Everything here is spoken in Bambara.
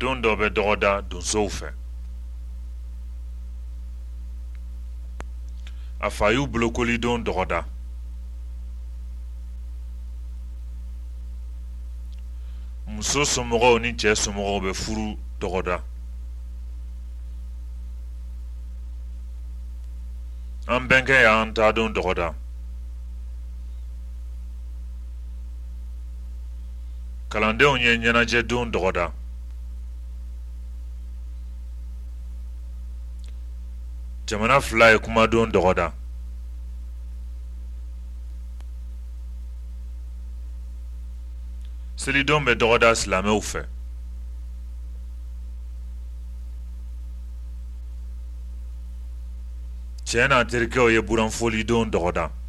don dɔ bɛ dɔgɔda donsow fɛ a fa y'u bolokoli don dɔgɔda muso somɔgɔw ni cɛ somɔgɔw bɛ furu dɔgɔda an bɛnkɛ y'an ta don dɔgɔda kalandenw ye ɲɛnajɛ don dɔgɔda jamana fila ye kuma don dɔgɔda selidon bɛ dɔgɔda silamɛw fɛ cɛ n'a terikɛw ye buranfoli don dɔgɔda